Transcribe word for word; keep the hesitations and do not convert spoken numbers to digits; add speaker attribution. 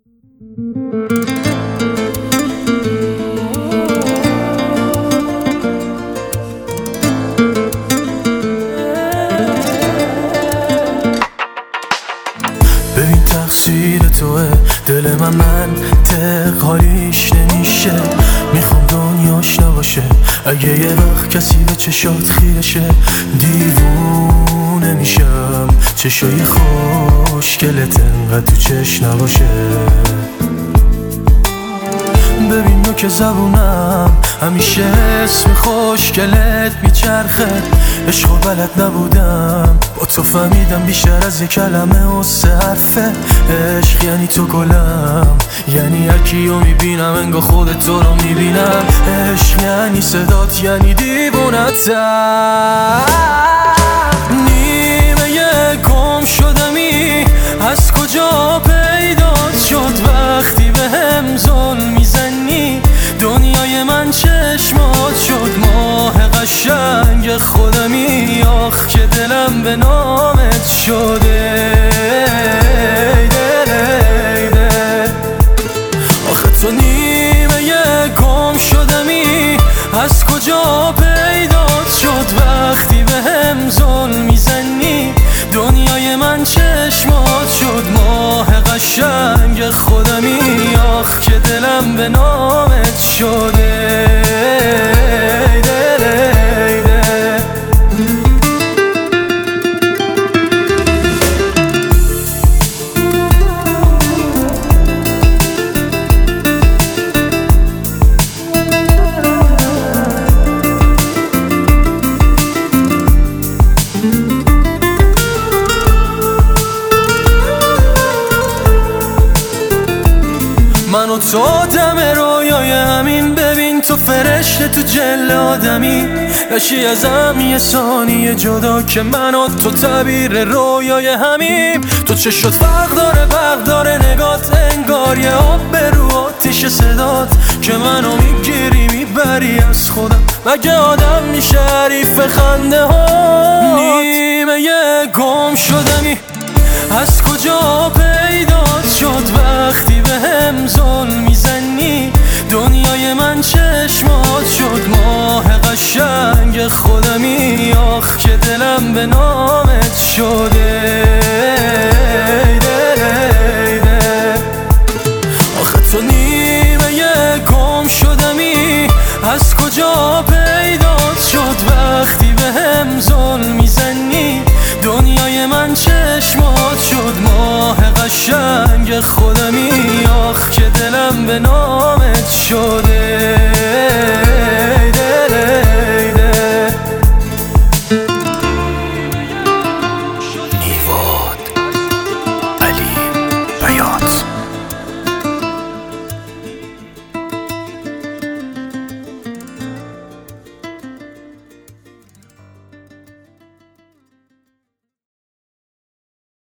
Speaker 1: ببین تقصیر توه، دل من منطق حالیش نمیشه. میخوام دنیاش نباشه اگه یه وقت کسی به چشات خیرشه. دیوونه میشم چشای خوشگلت انقدر تو چش نباشه. ببین نو که زبونم همیشه اسم خوشگلت میچرخه. عشقو بلد نبودم با تو فهمیدم بیشتر از یه کلمه و سه حرفه. عشق یعنی تو گلم، یعنی هرکیو میبینم انگار خودت تو رو میبینم. عشق یعنی صدات، یعنی دیوونتم. نیمه گم شدمی از کجا پیدات شد؟ وقتی به هم ظلم میزنی دنیای من چشمات شد. ماه قشنگ خودمی، آخ که دلم به نامت شده. دل ای دل، آخه تو نیمه گم شدمی از کجا پیدات شد؟ وقتی به هم ظلم میزنی دنیای من چشمات شد. ماه قشنگ خودمی، آخ که دلم به نامت شده. دل ای دل، من و تو آدم رویای همین. ببین تو فرشته تو جل آدمی، نشی ازم یه ثانیه جدا که من و تو تعبیر رویای همیم. تو چشات فرق داره، برق داره نگات، انگار یه آب به رو آتیش صدات که منو میگیری میبری از خودم. مگه آدم میشه حریف خنده ها؟ نیمه گم شدمی از کجا پیدات شد؟ وقتی به هم ظلم میزنی دنیای من چشمات شد. ماه قشنگ خودمی، آخ که دلم به نامت شده. دل ای دل، آخه تو نیمه گم شدمی از کجا پیدات شد؟ وقتی به هم ظلم میزنی دنیای من چشمات شد. ماه قشنگ خودمی، آخ که دلم به نامت شده.